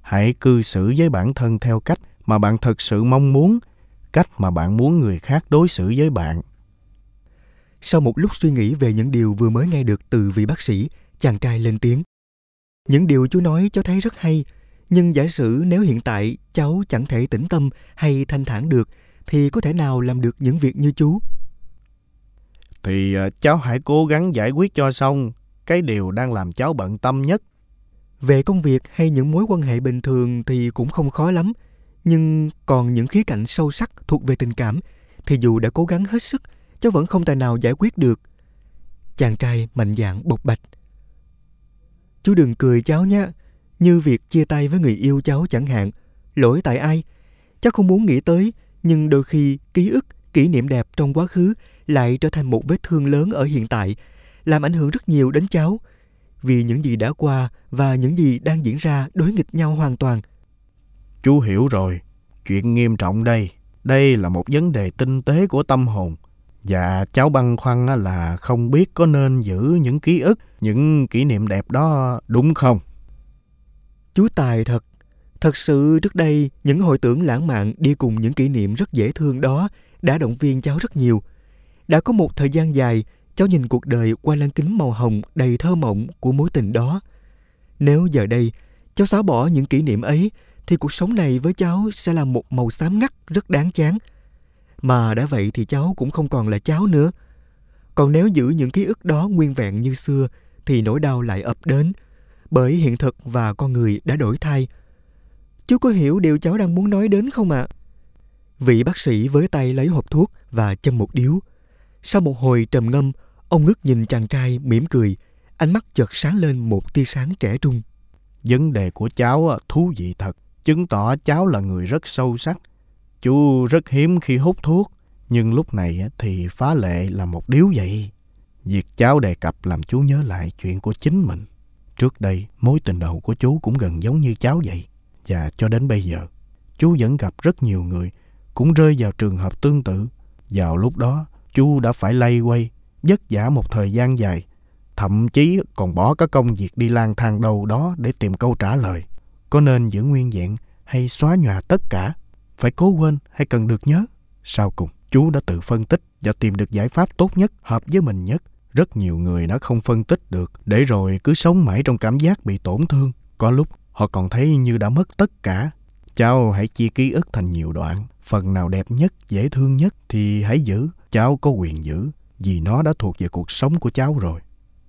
Hãy cư xử với bản thân theo cách mà bạn thật sự mong muốn, cách mà bạn muốn người khác đối xử với bạn. Sau một lúc suy nghĩ về những điều vừa mới nghe được từ vị bác sĩ, chàng trai lên tiếng. Những điều chú nói cháu thấy rất hay, nhưng giả sử nếu hiện tại cháu chẳng thể tĩnh tâm hay thanh thản được, thì có thể nào làm được những việc như chú? Thì cháu hãy cố gắng giải quyết cho xong cái điều đang làm cháu bận tâm nhất. Về công việc hay những mối quan hệ bình thường thì cũng không khó lắm, nhưng còn những khía cạnh sâu sắc thuộc về tình cảm thì dù đã cố gắng hết sức, cháu vẫn không tài nào giải quyết được. Chàng trai mạnh dạn bộc bạch. Chú đừng cười cháu nhé, như việc chia tay với người yêu cháu chẳng hạn. Lỗi tại ai? Cháu không muốn nghĩ tới, nhưng đôi khi ký ức, kỷ niệm đẹp trong quá khứ lại trở thành một vết thương lớn ở hiện tại, làm ảnh hưởng rất nhiều đến cháu. Vì những gì đã qua và những gì đang diễn ra đối nghịch nhau hoàn toàn. Chú hiểu rồi, chuyện nghiêm trọng đây. Đây là một vấn đề tinh tế của tâm hồn. Và cháu băn khoăn là không biết có nên giữ những ký ức, những kỷ niệm đẹp đó đúng không? Chú tài thật. Thật sự trước đây, những hồi tưởng lãng mạn đi cùng những kỷ niệm rất dễ thương đó đã động viên cháu rất nhiều. Đã có một thời gian dài, cháu nhìn cuộc đời qua lăng kính màu hồng đầy thơ mộng của mối tình đó. Nếu giờ đây, cháu xóa bỏ những kỷ niệm ấy, thì cuộc sống này với cháu sẽ là một màu xám ngắt rất đáng chán. Mà đã vậy thì cháu cũng không còn là cháu nữa. Còn nếu giữ những ký ức đó nguyên vẹn như xưa, thì nỗi đau lại ập đến, bởi hiện thực và con người đã đổi thay. Chú có hiểu điều cháu đang muốn nói đến không ạ? Vị bác sĩ với tay lấy hộp thuốc và châm một điếu. Sau một hồi trầm ngâm, ông ngước nhìn chàng trai mỉm cười, ánh mắt chợt sáng lên một tia sáng trẻ trung. Vấn đề của cháu thú vị thật, chứng tỏ cháu là người rất sâu sắc. Chú rất hiếm khi hút thuốc, nhưng lúc này thì phá lệ là một điếu vậy. Việc cháu đề cập làm chú nhớ lại chuyện của chính mình. Trước đây, mối tình đầu của chú cũng gần giống như cháu vậy. Và cho đến bây giờ, chú vẫn gặp rất nhiều người cũng rơi vào trường hợp tương tự. Vào lúc đó, chú đã phải loay hoay, vất vả một thời gian dài. Thậm chí còn bỏ cả công việc đi lang thang đâu đó để tìm câu trả lời. Có nên giữ nguyên vẹn hay xóa nhòa tất cả? Phải cố quên hay cần được nhớ? Sau cùng, chú đã tự phân tích và tìm được giải pháp tốt nhất, hợp với mình nhất. Rất nhiều người đã không phân tích được, để rồi cứ sống mãi trong cảm giác bị tổn thương. Có lúc họ còn thấy như đã mất tất cả. Cháu hãy chia ký ức thành nhiều đoạn. Phần nào đẹp nhất, dễ thương nhất thì hãy giữ. Cháu có quyền giữ, vì nó đã thuộc về cuộc sống của cháu rồi.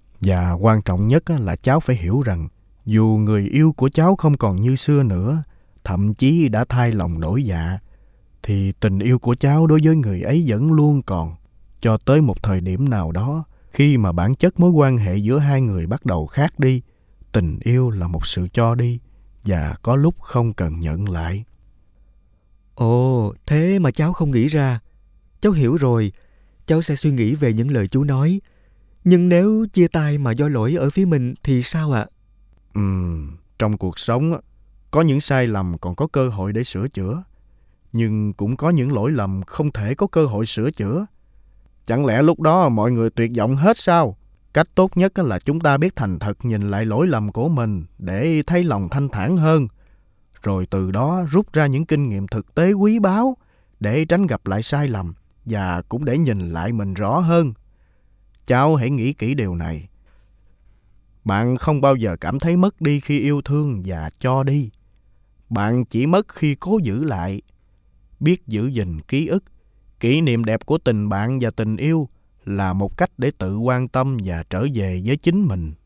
Và quan trọng nhất là cháu phải hiểu rằng dù người yêu của cháu không còn như xưa nữa, thậm chí đã thay lòng đổi dạ, thì tình yêu của cháu đối với người ấy vẫn luôn còn. Cho tới một thời điểm nào đó, khi mà bản chất mối quan hệ giữa hai người bắt đầu khác đi, tình yêu là một sự cho đi, và có lúc không cần nhận lại. Ồ, thế mà cháu không nghĩ ra. Cháu hiểu rồi, cháu sẽ suy nghĩ về những lời chú nói. Nhưng nếu chia tay mà do lỗi ở phía mình thì sao ạ? Trong cuộc sống, có những sai lầm còn có cơ hội để sửa chữa. Nhưng cũng có những lỗi lầm không thể có cơ hội sửa chữa. Chẳng lẽ lúc đó mọi người tuyệt vọng hết sao? Cách tốt nhất là chúng ta biết thành thật nhìn lại lỗi lầm của mình để thấy lòng thanh thản hơn. Rồi từ đó rút ra những kinh nghiệm thực tế quý báu để tránh gặp lại sai lầm và cũng để nhìn lại mình rõ hơn. Cháu hãy nghĩ kỹ điều này. Bạn không bao giờ cảm thấy mất đi khi yêu thương và cho đi. Bạn chỉ mất khi cố giữ lại. Biết giữ gìn ký ức, kỷ niệm đẹp của tình bạn và tình yêu là một cách để tự quan tâm và trở về với chính mình.